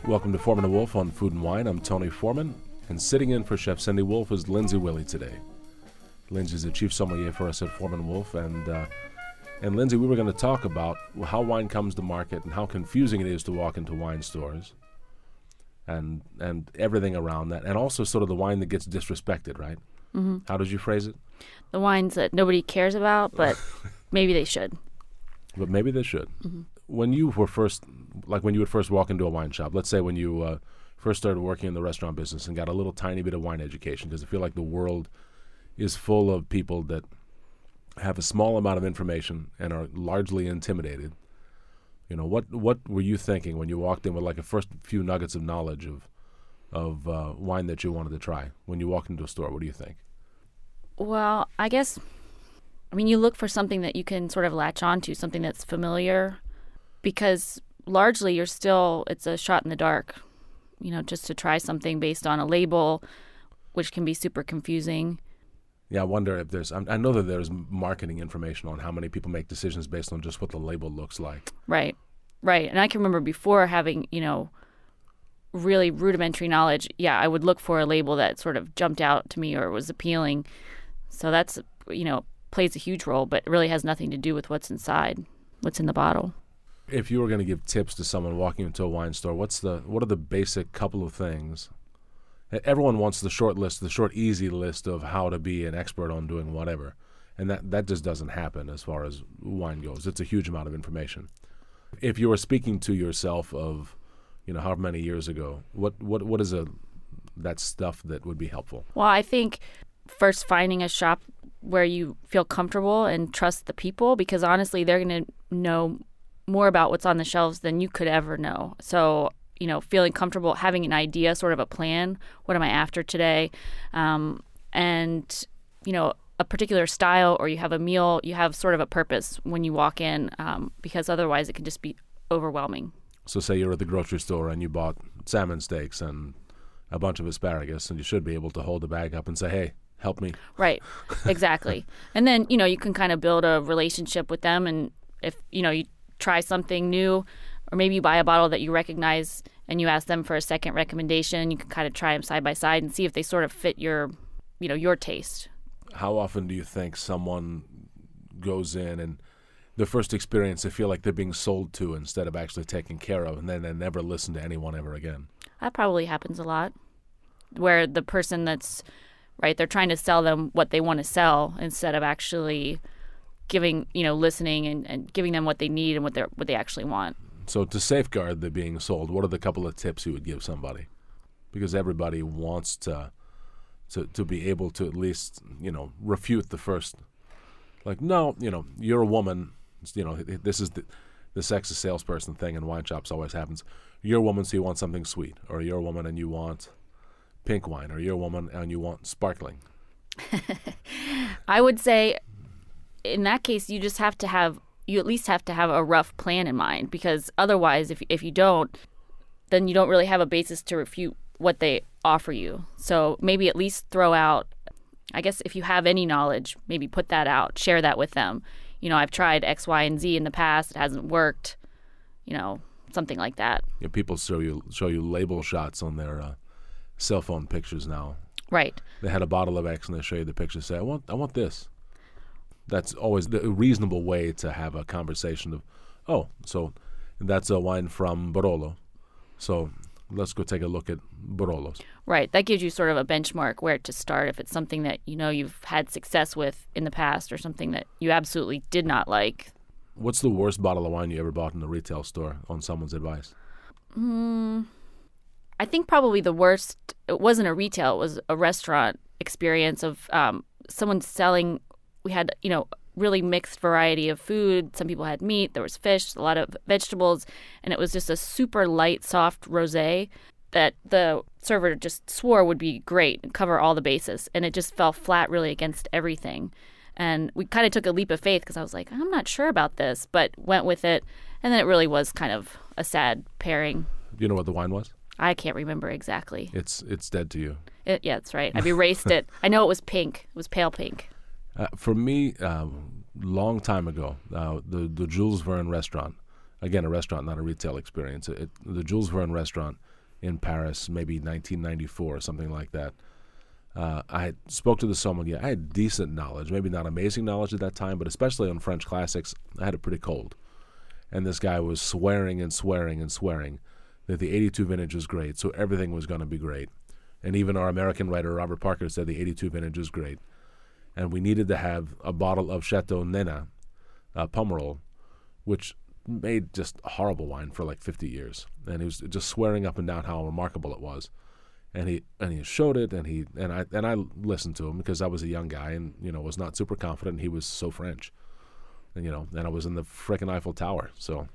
Welcome to Foreman & Wolf on Food and Wine. I'm Tony Foreman, and sitting in for Chef Cindy Wolf is Lindsay Willie today. Lindsay's the chief sommelier for us at Foreman & Wolf, and Lindsay, we were going to talk about how wine comes to market and how confusing it is to walk into wine stores and everything around that, and also sort of the wine that gets disrespected, right? Mm-hmm. How did you phrase it? The wines that nobody cares about, but maybe they should. But maybe they should. Mm-hmm. When you were first, like when you would first walk into a wine shop, let's say when you first started working in the restaurant business and got a little tiny bit of wine education, because I feel like the world is full of people that have a small amount of information and are largely intimidated. You know, what were you thinking when you walked in with like a first few nuggets of knowledge of wine that you wanted to try? When you walk into a store, what do you think? Well, I guess, you look for something that you can sort of latch onto, something that's familiar, because largely it's a shot in the dark, just to try something based on a label, which can be super confusing. Yeah, I wonder if I know that there's marketing information on how many people make decisions based on just what the label looks like. Right. And I can remember before having, really rudimentary knowledge, I would look for a label that sort of jumped out to me or was appealing. So that's, plays a huge role, but it really has nothing to do with what's inside, what's in the bottle. If you were going to give tips to someone walking into a wine store, what are the basic couple of things? Everyone wants the short easy list of how to be an expert on doing whatever. And that just doesn't happen as far as wine goes. It's a huge amount of information. If you were speaking to yourself of, however many years ago, what is that stuff that would be helpful? Well, I think first finding a shop where you feel comfortable and trust the people, because honestly, they're going to know more about what's on the shelves than you could ever know. So, feeling comfortable, having an idea, sort of a plan. What am I after today? And, a particular style, or you have a meal, you have sort of a purpose when you walk in, because otherwise it can just be overwhelming. So say you're at the grocery store and you bought salmon steaks and a bunch of asparagus, and you should be able to hold the bag up and say, hey, help me. Right, exactly. And then, you can kind of build a relationship with them, and if, you try something new, or maybe you buy a bottle that you recognize and you ask them for a second recommendation. You can kind of try them side by side and see if they sort of fit your taste. How often do you think someone goes in and the first experience they feel like they're being sold to instead of actually taken care of, and then they never listen to anyone ever again? That probably happens a lot, where the person that's, right, they're trying to sell them what they want to sell instead of actually giving, listening and giving them what they need and what they actually want. So to safeguard the being sold, what are the couple of tips you would give somebody? Because everybody wants to be able to at least, refute the first, like, no, you're a woman, this is the sexist salesperson thing in wine shops always happens. You're a woman, so you want something sweet, or you're a woman and you want pink wine, or you're a woman and you want sparkling. I would say in that case, you at least have to have a rough plan in mind, because otherwise, if you don't, then you don't really have a basis to refute what they offer you. So maybe at least throw out, I guess if you have any knowledge, maybe put that out, share that with them. I've tried X, Y, and Z in the past. It hasn't worked, something like that. Yeah, people show you label shots on their cell phone pictures now. Right. They had a bottle of X and they show you the picture, say, I want this. That's always the reasonable way to have a conversation of, so that's a wine from Barolo. So let's go take a look at Barolos. Right. That gives you sort of a benchmark where to start if it's something that you've had success with in the past, or something that you absolutely did not like. What's the worst bottle of wine you ever bought in a retail store on someone's advice? I think probably the worst, it wasn't a retail, it was a restaurant experience of someone selling. We had, really mixed variety of food. Some people had meat, there was fish, a lot of vegetables, and it was just a super light, soft rosé that the server just swore would be great and cover all the bases. And it just fell flat really against everything. And we kind of took a leap of faith because I was like, I'm not sure about this, but went with it. And then it really was kind of a sad pairing. Do you know what the wine was? I can't remember exactly. It's dead to you. Yeah, that's right. I've erased it. I know it was pink. It was pale pink. For me, long time ago, the Jules Verne restaurant, again, a restaurant, not a retail experience. The Jules Verne restaurant in Paris, maybe 1994 or something like that. I spoke to the sommelier. I had decent knowledge, maybe not amazing knowledge at that time, but especially on French classics, I had it pretty cold. And this guy was swearing and swearing and swearing that the 82 vintage was great, so everything was going to be great. And even our American writer, Robert Parker, said the 82 vintage was great. And we needed to have a bottle of Chateau Nena, Pomerol, which made just horrible wine for like 50 years. And he was just swearing up and down how remarkable it was. And he showed it, and I listened to him because I was a young guy and was not super confident. And he was so French, and I was in the frickin' Eiffel Tower, so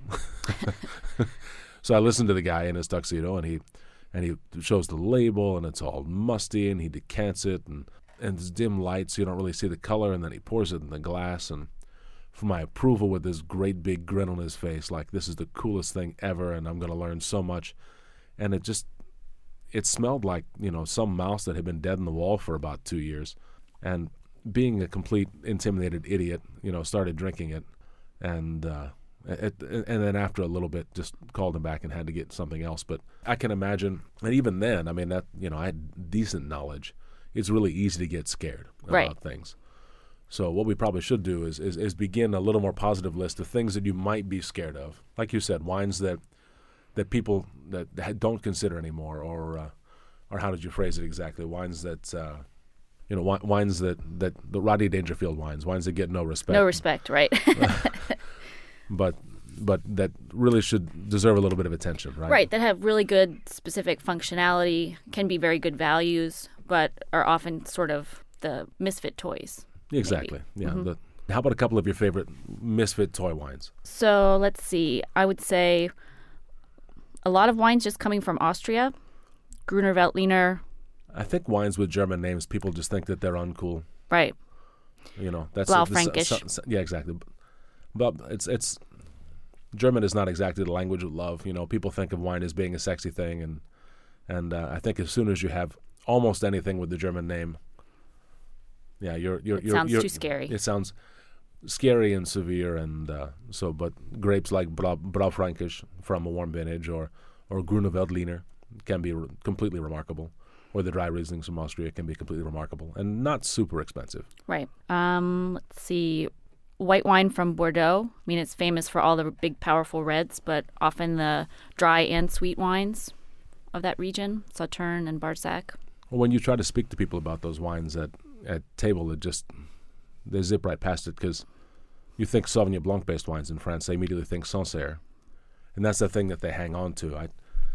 so I listened to the guy in his tuxedo, and he shows the label, and it's all musty, and he decants it, and it's dim light, so you don't really see the color, and then he pours it in the glass, and for my approval with this great big grin on his face, like this is the coolest thing ever, and I'm going to learn so much, and it smelled like, some mouse that had been dead in the wall for about 2 years. And being a complete intimidated idiot, started drinking it. And then after a little bit, just called him back and had to get something else. But I can imagine, and even then, I mean, that, I had decent knowledge. It's really easy to get scared about things. So what we probably should do is begin a little more positive list of things that you might be scared of. Like you said, wines that people that don't consider anymore, or how did you phrase it exactly? Wines that, wines that the Rodney Dangerfield wines that get no respect. No respect, right? but that really should deserve a little bit of attention, right? Right, that have really good specific functionality, can be very good values, but are often sort of the misfit toys. Exactly, maybe. yeah. Mm-hmm. How about a couple of your favorite misfit toy wines? So let's see. I would say a lot of wines just coming from Austria. Gruner Veltliner. I think wines with German names, people just think that they're uncool. Right. That's Blaufränkisch. Yeah, exactly. But it's German is not exactly the language of love. People think of wine as being a sexy thing, and I think as soon as you have almost anything with the German name, yeah, it sounds too scary. It sounds scary and severe, and but grapes like Blaufränkisch from a warm vintage, or Gruner Veltliner can be completely remarkable, or the dry Rieslings from Austria can be completely remarkable and not super expensive. Right. Let's see. White wine from Bordeaux. I mean, it's famous for all the big, powerful reds, but often the dry and sweet wines of that region, Sauternes and Barsac. Well, when you try to speak to people about those wines at table, they zip right past it, because you think Sauvignon Blanc-based wines in France, they immediately think Sancerre. And that's the thing that they hang on to.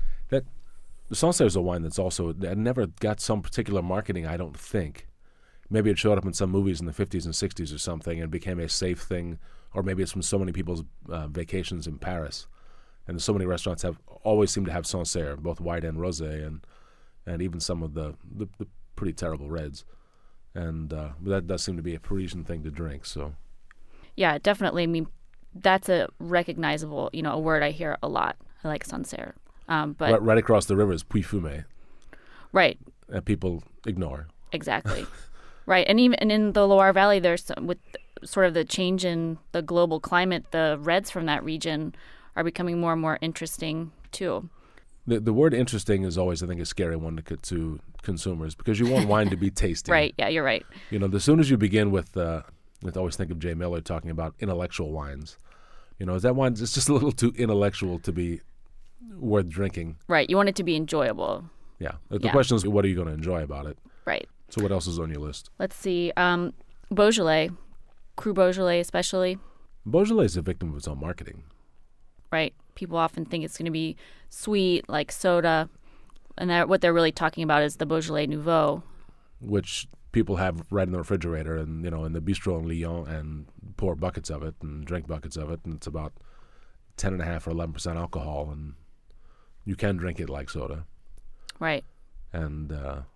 Sancerre is a wine that's also never got some particular marketing, I don't think. Maybe it showed up in some movies in the 50s and 60s or something and became a safe thing, or maybe it's from so many people's vacations in Paris. And so many restaurants always seem to have Sancerre, both white and rosé, and even some of the pretty terrible reds. And that does seem to be a Parisian thing to drink. So, yeah, definitely. I mean, that's a recognizable, a word I hear a lot. I like Sancerre. But right across the river is Puy-Fumé. Right. And people ignore. Exactly. Right. And even in the Loire Valley, there's with sort of the change in the global climate, the reds from that region are becoming more and more interesting too. The word interesting is always, I think, a scary one to consumers, because you want wine to be tasty. Right. Yeah, you're right. As soon as you begin with, I always think of Jay Miller talking about intellectual wines. Is that wine it's just a little too intellectual to be worth drinking? Right. You want it to be enjoyable. Yeah. The question is, what are you going to enjoy about it? Right. So what else is on your list? Let's see. Beaujolais, Cru Beaujolais especially. Beaujolais is a victim of its own marketing. Right. People often think it's going to be sweet, like soda. And what they're really talking about is the Beaujolais Nouveau. Which people have right in the refrigerator and, in the bistro in Lyon, and pour buckets of it and drink buckets of it. And it's about 10.5 or 11% alcohol. And you can drink it like soda. Right. And,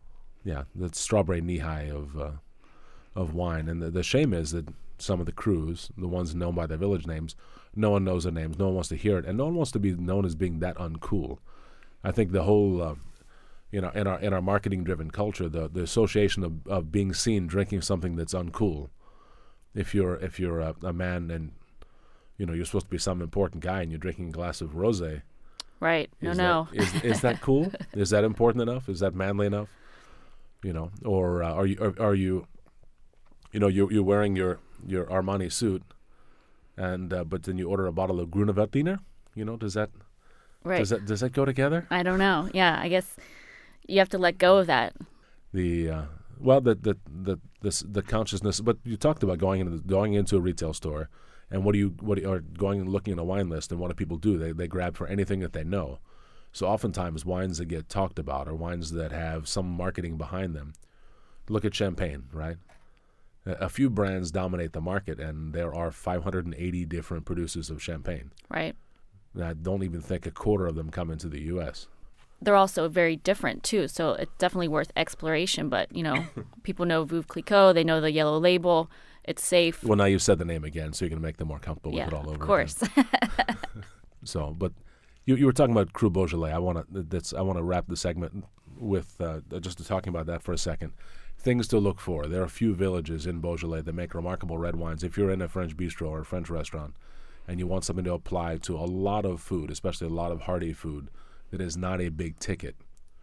the strawberry knee-high of wine. And the shame is that some of the crus, the ones known by their village names, no one knows their names, no one wants to hear it, and no one wants to be known as being that uncool. I think the whole, in our marketing-driven culture, the association of being seen drinking something that's uncool. If you're a man and, you're supposed to be some important guy and you're drinking a glass of rosé, Right. No. Is that cool? Is that important enough? Is that manly enough? Or are you you're wearing your Armani suit, and but then you order a bottle of Grüneveltliner? Does that Right. does that go together? I don't know. Yeah, I guess you have to let go of that. The consciousness. But you talked about going into a retail store, and or going and looking at a wine list, and what do people do? They grab for anything that they know. So oftentimes wines that get talked about are wines that have some marketing behind them. Look at champagne, right? A few brands dominate the market, and there are 580 different producers of champagne. Right. I don't even think a quarter of them come into the U.S. They're also very different too, so it's definitely worth exploration. But people know Veuve Clicquot, they know the yellow label, it's safe. Well, now you said the name again, so you're going to make them more comfortable with it all over. Of course. So, but you were talking about Cru Beaujolais. I want to wrap the segment with just talking about that for a second. Things to look for. There are a few villages in Beaujolais that make remarkable red wines. If you're in a French bistro or a French restaurant, and you want something to apply to a lot of food, especially a lot of hearty food, that is not a big ticket.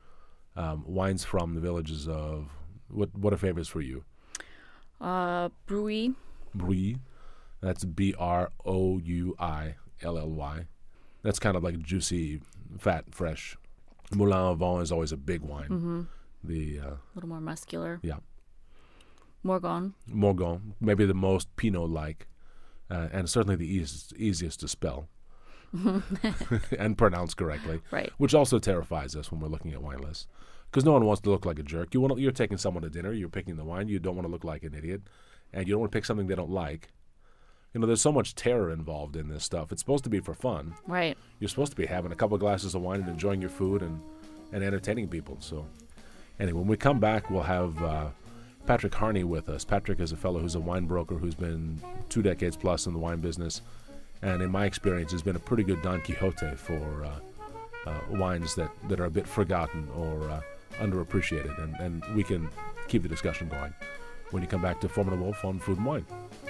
Wines from the villages of what are favorites for you? Brouilly. Brouilly. That's Brouilly. That's kind of like juicy, fat, fresh. Moulin au Vent is always a big wine. Mm-hmm. A little more muscular. Yeah. Morgon, maybe the most Pinot-like, and certainly the easiest to spell. And pronounce correctly, right? Which also terrifies us when we're looking at wine lists, because no one wants to look like a jerk. You're taking someone to dinner, you're picking the wine. You don't want to look like an idiot, and you don't want to pick something they don't like. There's so much terror involved in this stuff. It's supposed to be for fun, right? You're supposed to be having a couple of glasses of wine and enjoying your food and entertaining people. So, anyway, when we come back, we'll have Patrick Harney with us. Patrick is a fellow who's a wine broker who's been 2 decades plus in the wine business. And in my experience, has been a pretty good Don Quixote for wines that are a bit forgotten or underappreciated. And we can keep the discussion going when you come back to Formula Wolf on Food and Wine.